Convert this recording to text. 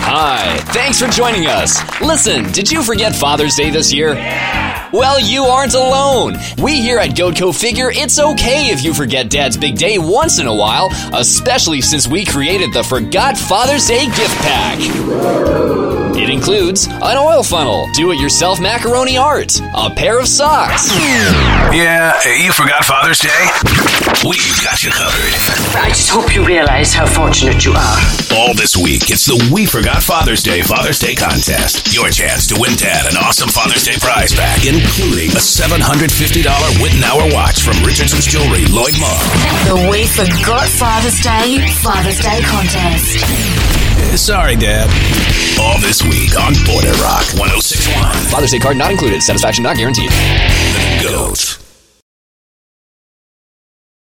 Hi, thanks for joining us. Listen, did you forget Father's Day this year? Well, you aren't alone. We here at GoatCo figure it's okay if you forget Dad's big day once in a while, especially since we created the Forgot Father's Day gift pack. It includes an oil funnel, do-it-yourself macaroni art, a pair of socks. Yeah, you forgot Father's Day? We've got you covered. I just hope you realize how fortunate you are. All this week, it's the We Forgot Father's Day contest. Your chance to win Dad an awesome Father's Day prize pack, including a $750 Wittenauer watch from Richardson's Jewelry, Lloyd Mall. The We Forgot Father's Day contest. Sorry, Dad. All this week on Border Rock 106.1. Father's Day card not included. Satisfaction not guaranteed. The Goat.